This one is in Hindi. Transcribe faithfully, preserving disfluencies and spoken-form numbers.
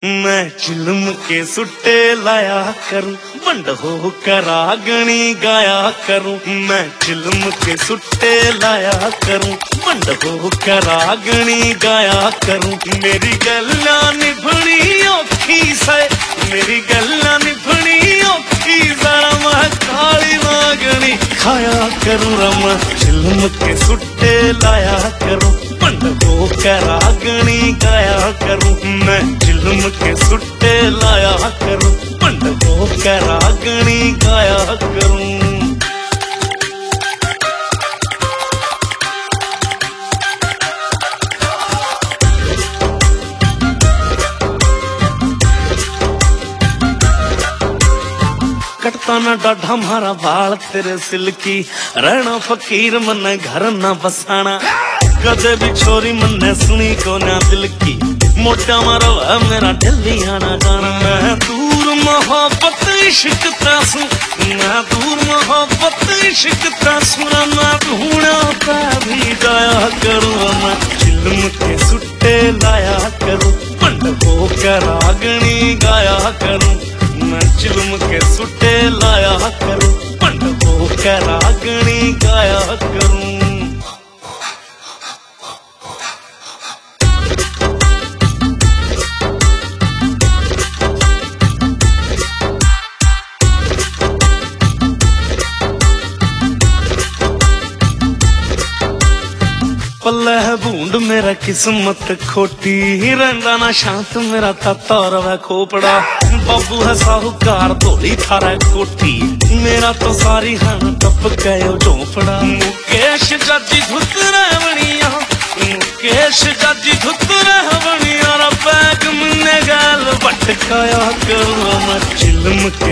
मैं चिलम के सुट्टे लाया करूं, बंड हो करागनी गाया करूं। मैं चिलम के सुट्टे लाया करूं, बंड हो करागनी गाया करूं। मेरी गल्ला निभनी औखी से, मेरी गल्ला निभनी औखी जरा मैं काली नागनी खाया करूं। रमा चिलम के सुट्टे लाया करूं, बंड हो करागनी गाया करूं। मैं चिलम के सुट्टे लाया करूं, बंड हो करागनी गाया करूं। कटता ना डाढ़ा मारा बाल तेरे सिल्की, रहना फकीर मन्ने घर ना बसाना। कदे भी छोरी मन्ने सुनी को ना दिल की, मोटा मारा है मेरा दिल्ली आना जाना। मैं दूर मोहब्बत इश्क तासू, मैं दूर मोहब्बत इश्क तासू। मैं ढूंढा पा भी जाया करूँ, मैं चिलम के सुट्टे लाया करूँ, बंड हो करागनी गाया करूँ। मैं चिलम के सुट्टे लाया करूं, बंड हो करागनी गाया करूं। पल्ले है बूंद मेरा किस्मत खोटी, रहंदा ना शांत मेरा ताता रवा खोपड़ा। बाबू है साहूकार धोली थारा कोठी, मेरा तो सारी हन टप गयो झोपड़ा। मुकेश जाजी धुत रहवनिया, मुकेश जाजी धुत रहवनिया। बैग मन्ने गाल भटकाया करूं, मैं चिलम के